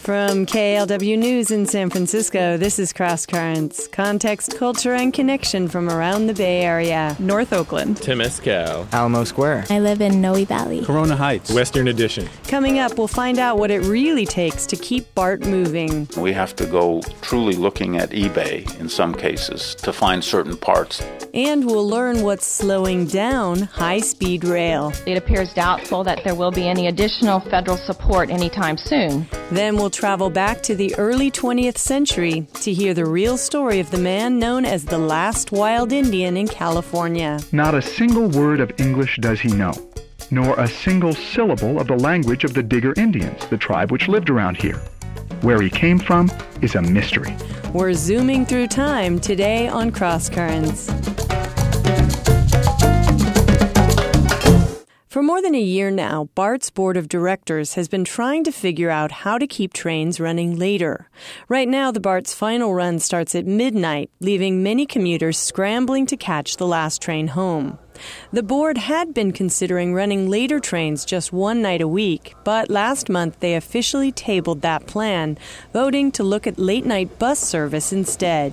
From KLW News in San Francisco, this is Cross Currents. Context, culture, and connection from around the Bay Area. North Oakland. Temescal. Alamo Square. I live in Noe Valley. Corona Heights. Western Addition. Coming up, we'll find out what it really takes to keep BART moving. We have to go truly looking at eBay in some cases to find certain parts. And we'll learn what's slowing down high-speed rail. It appears doubtful that there will be any additional federal support anytime soon. Then we'll travel back to the early 20th century to hear the real story of the man known as the last wild Indian in California. Not a single word of English does he know, nor a single syllable of the language of the Digger Indians, the tribe which lived around here. Where he came from is a mystery. We're zooming through time today on Cross Currents. For more than a year now, BART's board of directors has been trying to figure out how to keep trains running later. Right now, the BART's final run starts at midnight, leaving many commuters scrambling to catch the last train home. The board had been considering running later trains just one night a week, but last month they officially tabled that plan, voting to look at late-night bus service instead.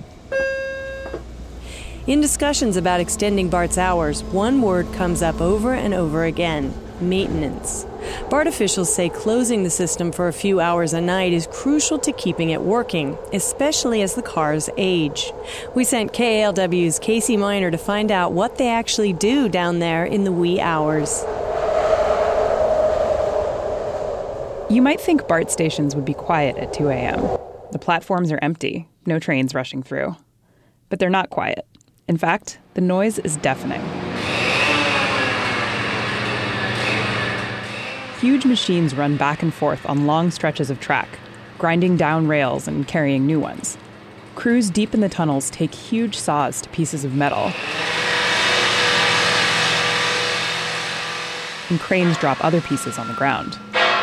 In discussions about extending BART's hours, one word comes up over and over again: maintenance. BART officials say closing the system for a few hours a night is crucial to keeping it working, especially as the cars age. We sent KALW's Casey Miner to find out what they actually do down there in the wee hours. You might think BART stations would be quiet at 2 a.m. The platforms are empty, no trains rushing through. But they're not quiet. In fact, the noise is deafening. Huge machines run back and forth on long stretches of track, grinding down rails and carrying new ones. Crews deep in the tunnels take huge saws to pieces of metal. And cranes drop other pieces on the ground.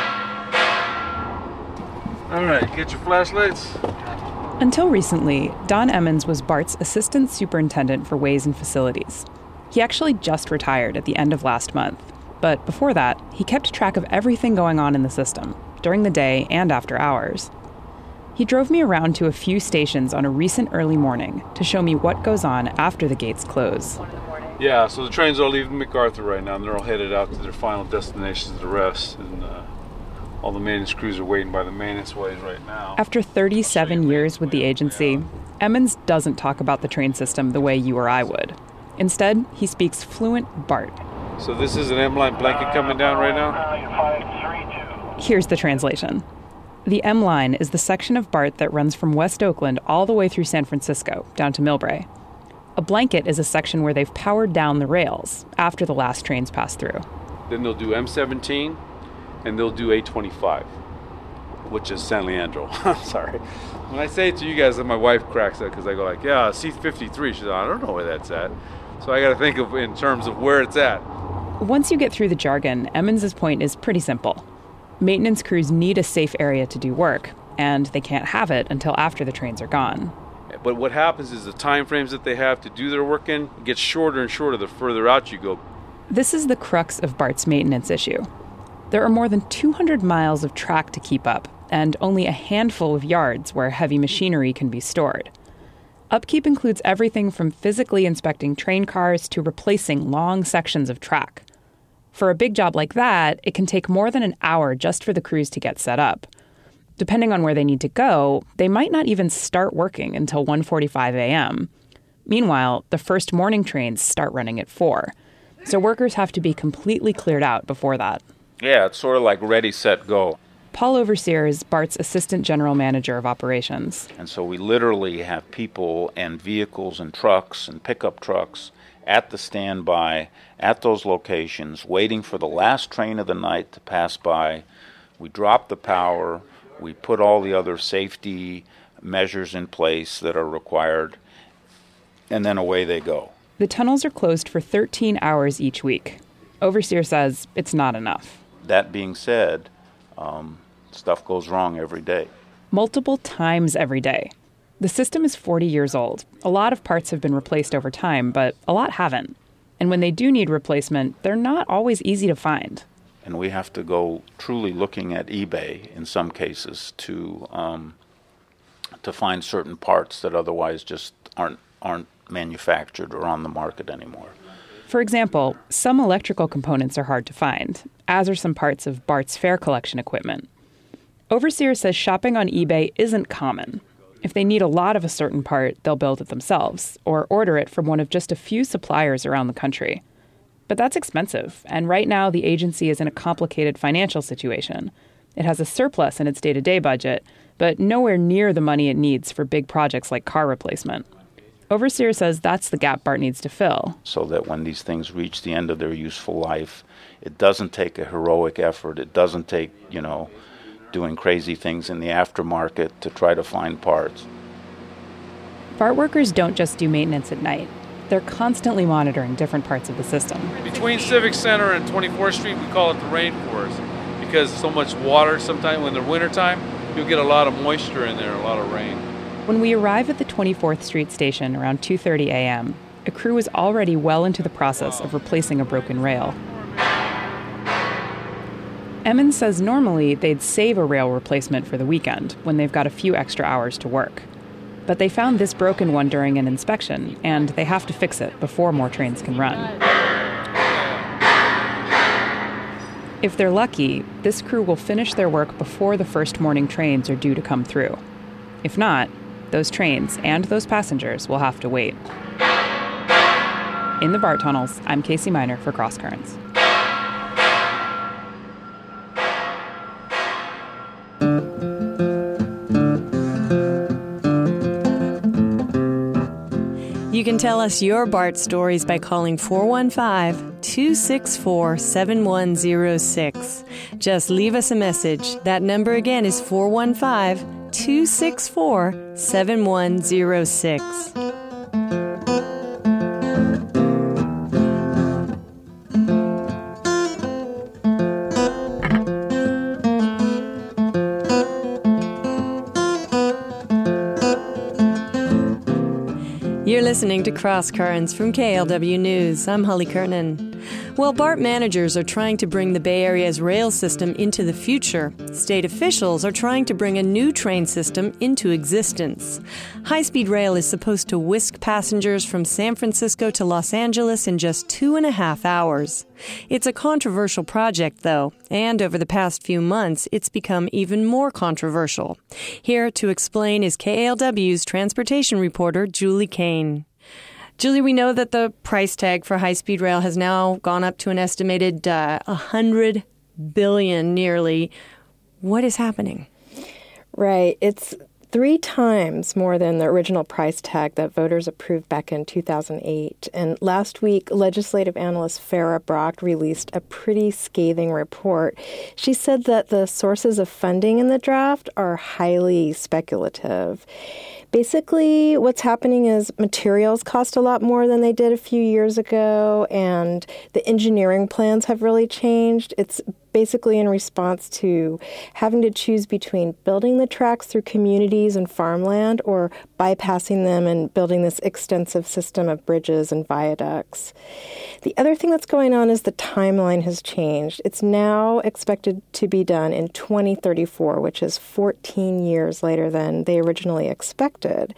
All right, get your flashlights. Until recently, Don Emmons was BART's assistant superintendent for ways and facilities. He actually just retired at the end of last month. But before that, he kept track of everything going on in the system, during the day and after hours. He drove me around to a few stations on a recent early morning to show me what goes on after the gates close. Yeah, so the trains are leaving MacArthur right now, and they're all headed out to their final destinations to rest. And all the maintenance crews are waiting by the maintenance ways right now. After 37 years with the agency, Emmons doesn't talk about the train system the way you or I would. Instead, he speaks fluent BART. So this is an M-line blanket coming down right now? Here's the translation. The M-line is the section of BART that runs from West Oakland all the way through San Francisco, down to Millbrae. A blanket is a section where they've powered down the rails after the last trains pass through. Then they'll do M17, and they'll do A25, which is San Leandro. I'm sorry. When I say it to you guys, my wife cracks up because I go like, yeah, C-53. She says, I don't know where that's at. So I got to think of in terms of where it's at. Once you get through the jargon, Emmons' point is pretty simple. Maintenance crews need a safe area to do work, and they can't have it until after the trains are gone. But what happens is the time frames that they have to do their work in gets shorter and shorter the further out you go. This is the crux of BART's maintenance issue. There are more than 200 miles of track to keep up, and only a handful of yards where heavy machinery can be stored. Upkeep includes everything from physically inspecting train cars to replacing long sections of track. For a big job like that, it can take more than an hour just for the crews to get set up. Depending on where they need to go, they might not even start working until 1:45 a.m. Meanwhile, the first morning trains start running at 4, so workers have to be completely cleared out before that. Yeah, it's sort of like ready, set, go. Paul Overseer is BART's assistant general manager of operations. And so we literally have people and vehicles and trucks and pickup trucks at the standby at those locations, waiting for the last train of the night to pass by. We drop the power. We put all the other safety measures in place that are required, and then away they go. The tunnels are closed for 13 hours each week. Overseer says it's not enough. That being said, stuff goes wrong every day. Multiple times every day. The system is 40 years old. A lot of parts have been replaced over time, but a lot haven't. And when they do need replacement, they're not always easy to find. And we have to go truly looking at eBay in some cases to find certain parts that otherwise just aren't manufactured or on the market anymore. For example, some electrical components are hard to find, as are some parts of Bart's Fair Collection equipment. Overseer says shopping on eBay isn't common. If they need a lot of a certain part, they'll build it themselves or order it from one of just a few suppliers around the country. But that's expensive, and right now the agency is in a complicated financial situation. It has a surplus in its day-to-day budget, but nowhere near the money it needs for big projects like car replacement. Overseer says that's the gap Bart needs to fill. So that when these things reach the end of their useful life, it doesn't take a heroic effort. It doesn't take, doing crazy things in the aftermarket to try to find parts. Bart workers don't just do maintenance at night. They're constantly monitoring different parts of the system. Between Civic Center and 24th Street, we call it the rainforest because so much water. Sometimes when they're wintertime, you'll get a lot of moisture in there, a lot of rain. When we arrive at the 24th Street station around 2:30 a.m., a crew is already well into the process of replacing a broken rail. Emmons says normally they'd save a rail replacement for the weekend when they've got a few extra hours to work. But they found this broken one during an inspection, and they have to fix it before more trains can run. If they're lucky, this crew will finish their work before the first morning trains are due to come through. If not, those trains and those passengers will have to wait. In the BART tunnels, I'm Casey Miner for Cross Currents. You can tell us your BART stories by calling 415-264-7106. Just leave us a message. That number again is 415-264-7106. You're listening to Cross Currents from KLW News. I'm Holly Kernan. Well, BART managers are trying to bring the Bay Area's rail system into the future. State officials are trying to bring a new train system into existence. High-speed rail is supposed to whisk passengers from San Francisco to Los Angeles in just 2.5 hours. It's a controversial project, though, and over the past few months, it's become even more controversial. Here to explain is KALW's transportation reporter, Julie Kane. Julie, we know that the price tag for high-speed rail has now gone up to an estimated $100 billion nearly. What is happening? Right. It's 3 times more than the original price tag that voters approved back in 2008. And last week, legislative analyst Farah Brock released a pretty scathing report. She said that the sources of funding in the draft are highly speculative. Basically, what's happening is materials cost a lot more than they did a few years ago, and the engineering plans have really changed. It's basically in response to having to choose between building the tracks through communities and farmland or bypassing them and building this extensive system of bridges and viaducts. The other thing that's going on is the timeline has changed. It's now expected to be done in 2034, which is 14 years later than they originally expected.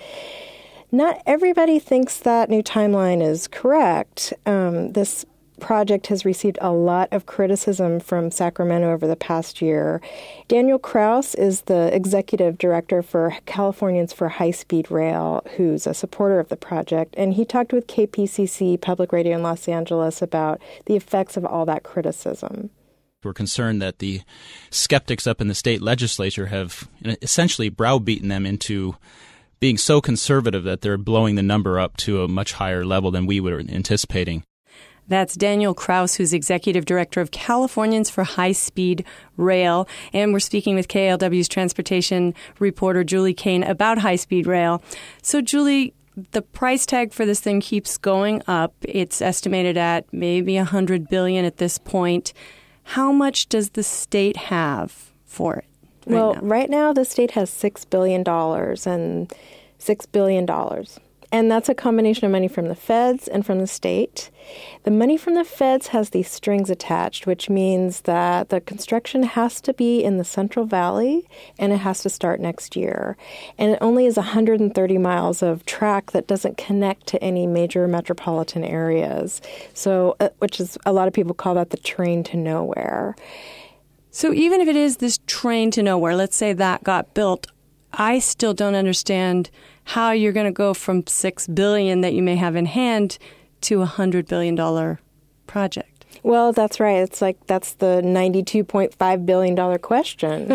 Not everybody thinks that new timeline is correct. This project has received a lot of criticism from Sacramento over the past year. Daniel Kraus is the executive director for Californians for High-Speed Rail, who's a supporter of the project, and he talked with KPCC Public Radio in Los Angeles about the effects of all that criticism. We're concerned that the skeptics up in the state legislature have essentially browbeaten them into being so conservative that they're blowing the number up to a much higher level than we were anticipating. That's Daniel Kraus, who's Executive Director of Californians for High-Speed Rail. And we're speaking with KLW's transportation reporter, Julie Kane, about high-speed rail. So, Julie, the price tag for this thing keeps going up. It's estimated at maybe $100 billion at this point. How much does the state have for it? Right now the state has $6 billion and $6 billion. And that's a combination of money from the feds and from the state. The money from the feds has these strings attached, which means that the construction has to be in the Central Valley and it has to start next year. And it only is 130 miles of track that doesn't connect to any major metropolitan areas. So, which is, a lot of people call that the train to nowhere. So even if it is this train to nowhere, let's say that got built, I still don't understand how you're going to go from $6 billion that you may have in hand to a $100 billion project. Well, that's right. It's like that's the $92.5 billion question.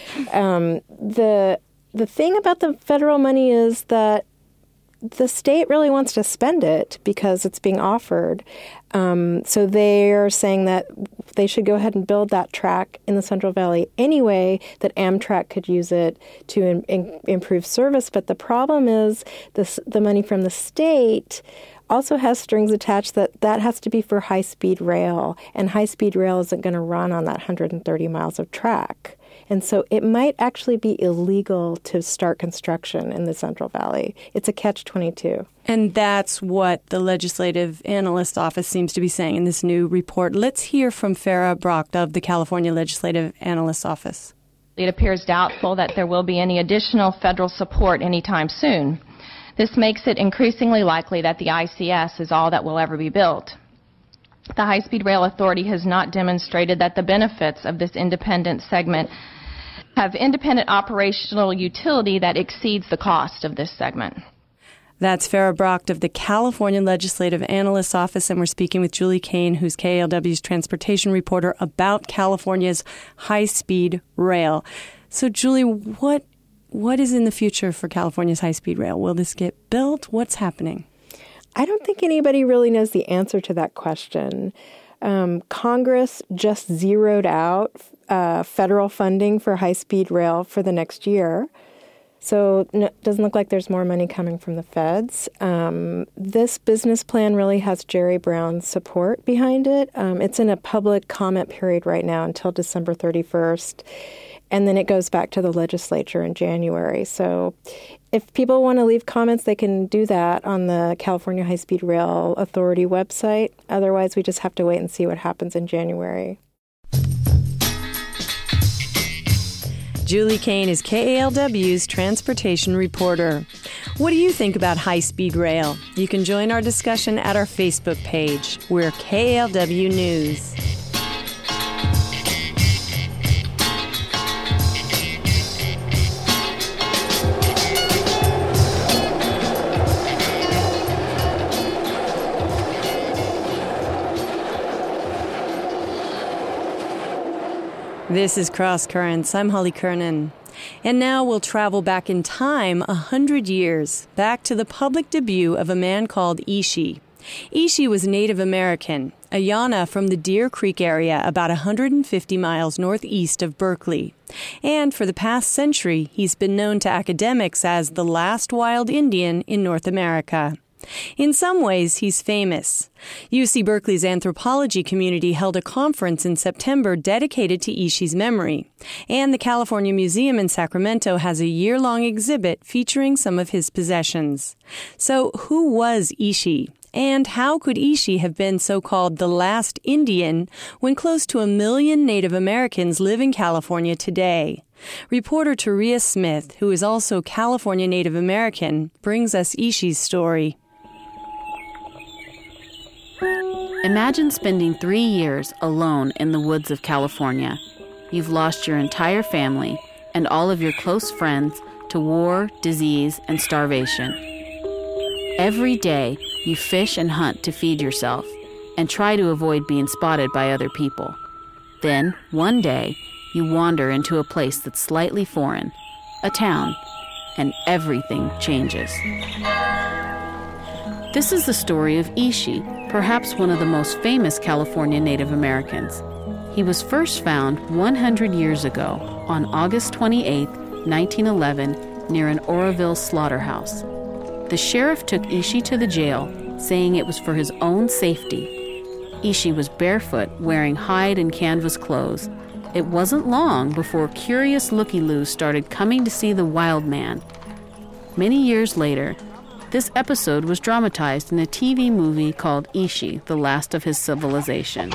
The thing about the federal money is that the state really wants to spend it because it's being offered. So they're saying that they should go ahead and build that track in the Central Valley anyway, that Amtrak could use it to improve service. But the problem is the money from the state also has strings attached that has to be for high-speed rail, and high-speed rail isn't going to run on that 130 miles of track. And so it might actually be illegal to start construction in the Central Valley. It's a catch-22. And that's what the Legislative Analyst Office seems to be saying in this new report. Let's hear from Farah Brock of the California Legislative Analyst Office. It appears doubtful that there will be any additional federal support anytime soon. This makes it increasingly likely that the ICS is all that will ever be built. The High-Speed Rail Authority has not demonstrated that the benefits of this independent segment have independent operational utility that exceeds the cost of this segment. That's Farah Brock of the California Legislative Analyst's Office, and we're speaking with Julie Kane, who's KALW's transportation reporter, about California's high-speed rail. So, Julie, what is in the future for California's high-speed rail? Will this get built? What's happening? I don't think anybody really knows the answer to that question. Congress just zeroed out federal funding for high-speed rail for the next year. So it doesn't look like there's more money coming from the feds. This business plan really has Jerry Brown's support behind it. It's in a public comment period right now until December 31st. And then it goes back to the legislature in January. So if people want to leave comments, they can do that on the California High-Speed Rail Authority website. Otherwise, we just have to wait and see what happens in January. Julie Kane is KALW's transportation reporter. What do you think about high-speed rail? You can join our discussion at our Facebook page. We're KALW News. This is Cross Currents. I'm Holly Kernan. And now we'll travel back in time 100 years, back to the public debut of a man called Ishi. Ishi was Native American, a Yana from the Deer Creek area about 150 miles northeast of Berkeley. And for the past century, he's been known to academics as the last wild Indian in North America. In some ways, he's famous. UC Berkeley's anthropology community held a conference in September dedicated to Ishi's memory. And the California Museum in Sacramento has a year-long exhibit featuring some of his possessions. So who was Ishi? And how could Ishi have been so-called the last Indian when close to 1 million Native Americans live in California today? Reporter Taria Smith, who is also California Native American, brings us Ishi's story. Imagine spending 3 years alone in the woods of California. You've lost your entire family and all of your close friends to war, disease, and starvation. Every day, you fish and hunt to feed yourself and try to avoid being spotted by other people. Then, one day, you wander into a place that's slightly foreign, a town, and everything changes. This is the story of Ishi, perhaps one of the most famous California Native Americans. He was first found 100 years ago on August 28, 1911, near an Oroville slaughterhouse. The sheriff took Ishi to the jail, saying it was for his own safety. Ishi was barefoot, wearing hide and canvas clothes. It wasn't long before curious looky-loos started coming to see the wild man. Many years later, This episode was dramatized in a TV movie called Ishi, The Last of His Civilization.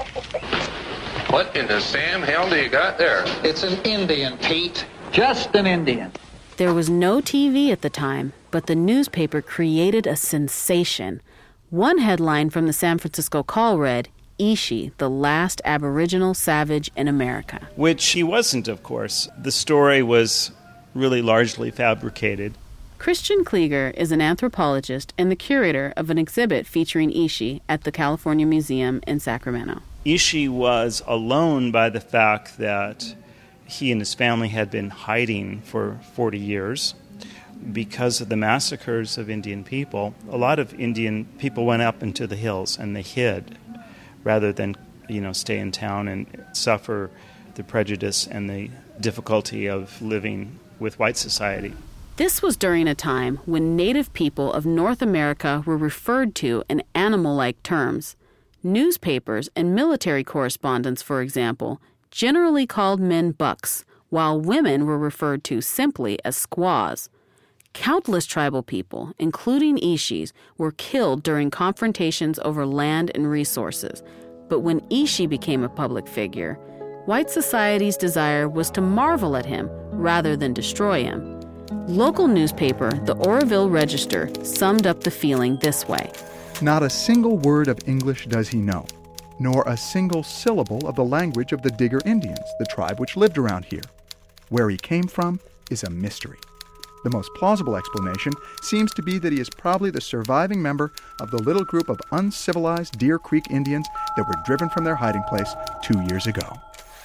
What in the Sam hell do you got there? It's an Indian, Pete. Just an Indian. There was no TV at the time, but the newspaper created a sensation. One headline from the San Francisco Call read, Ishi, the last Aboriginal savage in America. Which he wasn't, of course. The story was really largely fabricated. Christian Klieger is an anthropologist and the curator of an exhibit featuring Ishi at the California Museum in Sacramento. Ishi was alone by the fact that he and his family had been hiding for 40 years because of the massacres of Indian people. A lot of Indian people went up into the hills and they hid rather than, stay in town and suffer the prejudice and the difficulty of living with white society. This was during a time when Native people of North America were referred to in animal-like terms. Newspapers and military correspondents, for example, generally called men bucks, while women were referred to simply as squaws. Countless tribal people, including Ishis, were killed during confrontations over land and resources. But when Ishi became a public figure, white society's desire was to marvel at him rather than destroy him. Local newspaper, the Oroville Register, summed up the feeling this way. Not a single word of English does he know, nor a single syllable of the language of the Digger Indians, the tribe which lived around here. Where he came from is a mystery. The most plausible explanation seems to be that he is probably the surviving member of the little group of uncivilized Deer Creek Indians that were driven from their hiding place 2 years ago.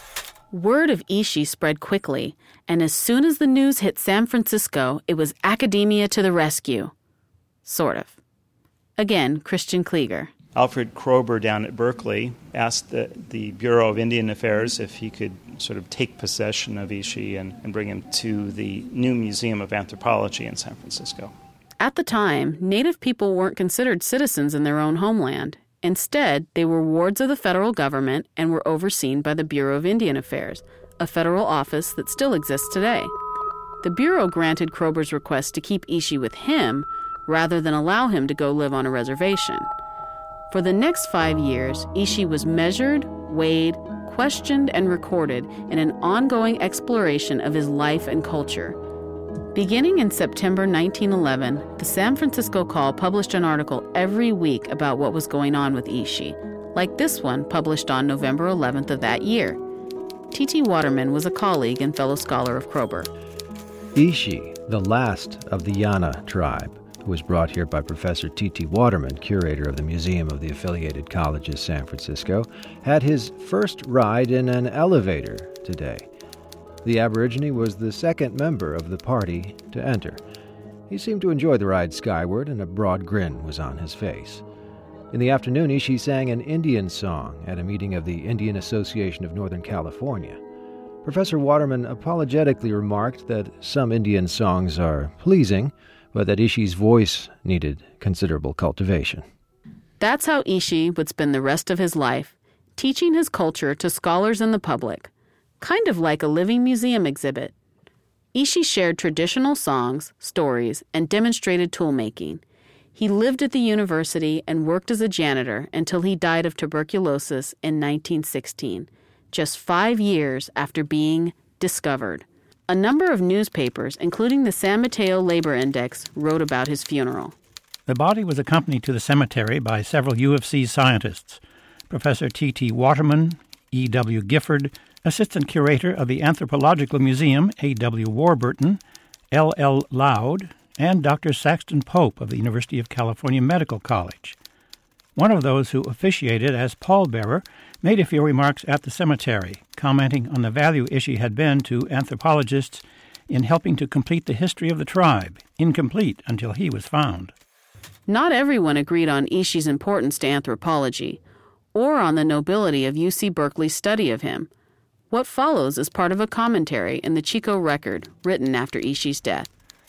Word of Ishi spread quickly, and as soon as the news hit San Francisco, it was academia to the rescue. Sort of. Again, Christian Klieger. Alfred Kroeber down at Berkeley asked the Bureau of Indian Affairs if he could sort of take possession of Ishi and bring him to the new Museum of Anthropology in San Francisco. At the time, Native people weren't considered citizens in their own homeland. Instead, they were wards of the federal government and were overseen by the Bureau of Indian Affairs, a federal office that still exists today. The Bureau granted Kroeber's request to keep Ishi with him rather than allow him to go live on a reservation. For the next 5 years, Ishi was measured, weighed, questioned, and recorded in an ongoing exploration of his life and culture. Beginning in September 1911, the San Francisco Call published an article every week about what was going on with Ishi, like this one published on November 11th of that year. T.T. Waterman was a colleague and fellow scholar of Kroeber. Ishi, the last of the Yana tribe, who was brought here by Professor T.T. Waterman, curator of the Museum of the Affiliated Colleges, San Francisco, had his first ride in an elevator today. The Aborigine was the second member of the party to enter. He seemed to enjoy the ride skyward, and a broad grin was on his face. In the afternoon, Ishi sang an Indian song at a meeting of the Indian Association of Northern California. Professor Waterman apologetically remarked that some Indian songs are pleasing, but that Ishi's voice needed considerable cultivation. That's how Ishi would spend the rest of his life, teaching his culture to scholars and the public, kind of like a living museum exhibit. Ishi shared traditional songs, stories, and demonstrated tool-making. He lived at the university and worked as a janitor until he died of tuberculosis in 1916, just 5 years after being discovered. A number of newspapers, including the San Mateo Labor Index, wrote about his funeral. The body was accompanied to the cemetery by several U of C scientists, Professor T.T. Waterman, E.W. Gifford, Assistant Curator of the Anthropological Museum, A.W. Warburton, L.L. Loud, and Dr. Saxton Pope of the University of California Medical College. One of those who officiated as pallbearer made a few remarks at the cemetery, commenting on the value Ishi had been to anthropologists in helping to complete the history of the tribe, incomplete until he was found. Not everyone agreed on Ishi's importance to anthropology, or on the nobility of UC Berkeley's study of him. What follows is part of a commentary in the Chico Record, written after Ishi's death.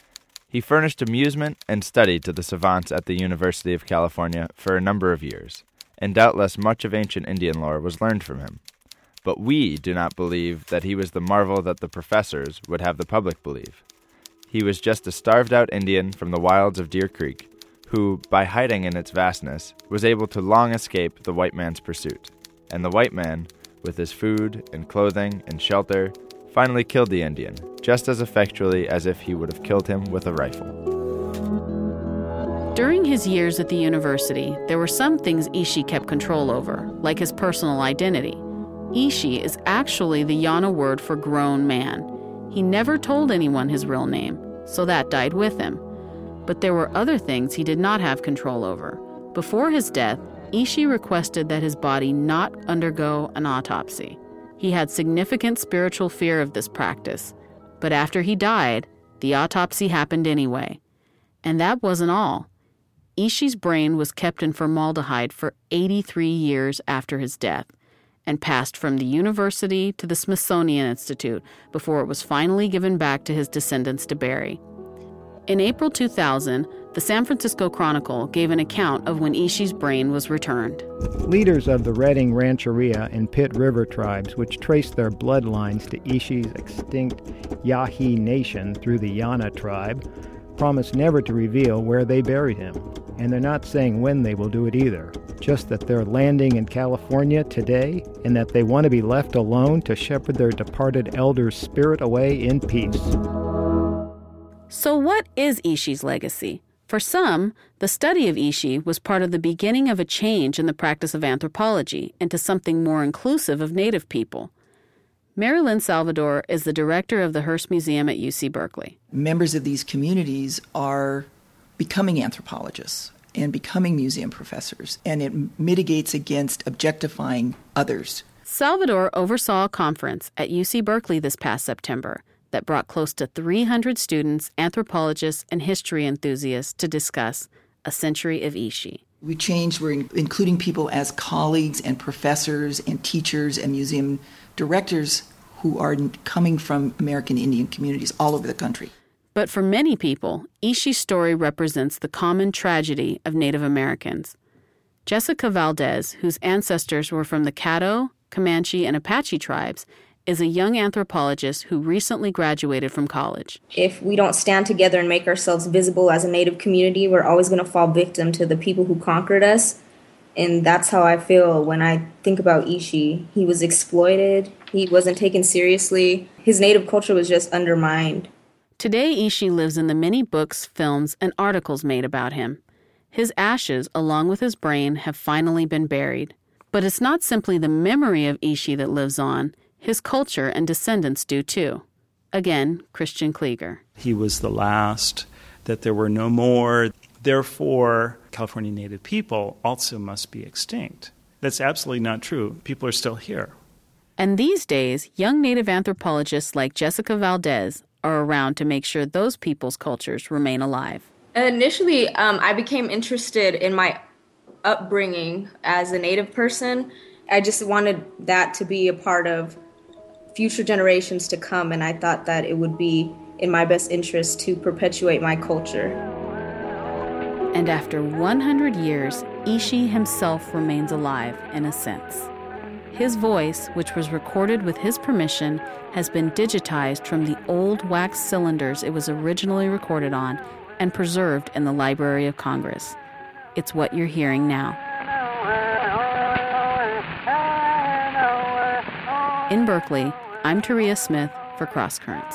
He furnished amusement and study to the savants at the University of California for a number of years, and doubtless much of ancient Indian lore was learned from him. But we do not believe that he was the marvel that the professors would have the public believe. He was just a starved-out Indian from the wilds of Deer Creek, who, by hiding in its vastness, was able to long escape the white man's pursuit. And the white man, with his food and clothing and shelter, finally killed the Indian, just as effectually as if he would have killed him with a rifle. During his years at the university, there were some things Ishi kept control over, like his personal identity. Ishi is actually the Yana word for grown man. He never told anyone his real name, so that died with him. But there were other things he did not have control over. Before his death, Ishi requested that his body not undergo an autopsy. He had significant spiritual fear of this practice, but after he died, the autopsy happened anyway. And that wasn't all. Ishi's brain was kept in formaldehyde for 83 years after his death and passed from the university to the Smithsonian Institute before it was finally given back to his descendants to bury. In April 2000, the San Francisco Chronicle gave an account of when Ishi's brain was returned. Leaders of the Redding Rancheria and Pitt River tribes, which traced their bloodlines to Ishi's extinct Yahi Nation through the Yana tribe, promised never to reveal where they buried him. And they're not saying when they will do it either, just that they're landing in California today and that they want to be left alone to shepherd their departed elder's spirit away in peace. So what is Ishi's legacy? For some, the study of Ishi was part of the beginning of a change in the practice of anthropology into something more inclusive of Native people. Mary Lynn Salvador is the director of the Hearst Museum at UC Berkeley. Members of these communities are becoming anthropologists and becoming museum professors, and it mitigates against objectifying others. Salvador oversaw a conference at UC Berkeley this past September that brought close to 300 students, anthropologists, and history enthusiasts to discuss A Century of Ishi. We changed, we're including people as colleagues and professors and teachers and museum directors who are coming from American Indian communities all over the country. But for many people, Ishi's story represents the common tragedy of Native Americans. Jessica Valdez, whose ancestors were from the Caddo, Comanche, and Apache tribes, is a young anthropologist who recently graduated from college. If we don't stand together and make ourselves visible as a Native community, we're always going to fall victim to the people who conquered us. And that's how I feel when I think about Ishi. He was exploited. He wasn't taken seriously. His Native culture was just undermined. Today, Ishi lives in the many books, films, and articles made about him. His ashes, along with his brain, have finally been buried. But it's not simply the memory of Ishi that lives on. His culture and descendants do too. Again, Christian Klieger. He was the last, that there were no more. Therefore, California Native people also must be extinct. That's absolutely not true. People are still here. And these days, young Native anthropologists like Jessica Valdez are around to make sure those people's cultures remain alive. Initially, I became interested in my upbringing as a Native person. I just wanted that to be a part of future generations to come, and I thought that it would be in my best interest to perpetuate my culture. And after 100 years, Ishi himself remains alive in a sense. His voice, which was recorded with his permission, has been digitized from the old wax cylinders it was originally recorded on and preserved in the Library of Congress. It's what you're hearing now. In Berkeley, I'm Taria Smith for Cross Currents.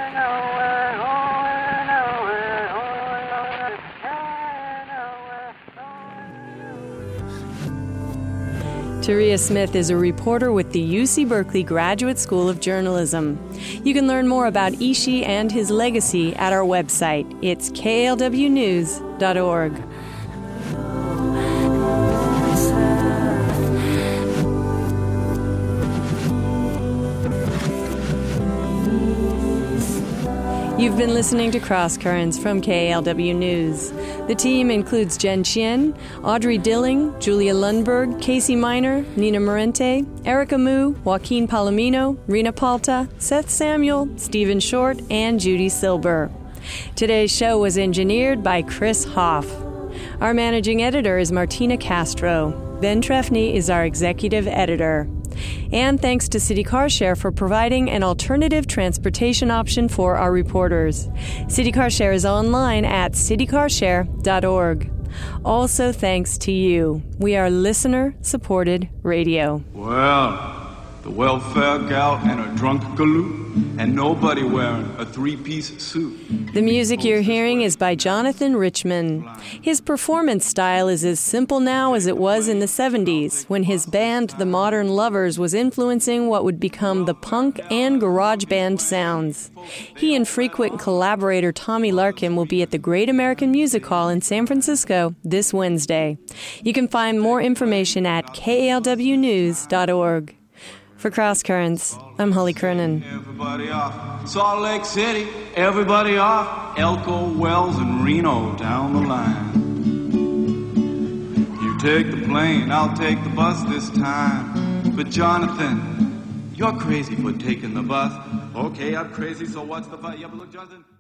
Taria Smith is a reporter with the UC Berkeley Graduate School of Journalism. You can learn more about Ishi and his legacy at our website. It's klwnews.org. You've been listening to Cross Currents from KALW News. The team includes Jen Chien, Audrey Dilling, Julia Lundberg, Casey Miner, Nina Morente, Erica Mu, Joaquin Palomino, Rena Palta, Seth Samuel, Stephen Short, and Judy Silber. Today's show was engineered by Chris Hoff. Our managing editor is Martina Castro. Ben Trefny is our executive editor. And thanks to City Car Share for providing an alternative transportation option for our reporters. City Car Share is online at citycarshare.org. Also thanks to you. We are listener-supported radio. Well, the welfare gal and a drunk galoot, and nobody wearing a three-piece suit. The music you're hearing is by Jonathan Richman. His performance style is as simple now as it was in the 70s, when his band, The Modern Lovers, was influencing what would become the punk and garage band sounds. He and frequent collaborator Tommy Larkin will be at the Great American Music Hall in San Francisco this Wednesday. You can find more information at kalwnews.org. For Cross Currents, I'm Holly Kernan. Everybody off Salt Lake City, everybody off Elko, Wells, and Reno down the line. You take the plane, I'll take the bus this time. But Jonathan, you're crazy for taking the bus. Okay, I'm crazy, so what's the fuss? Yeah, but look, Jonathan.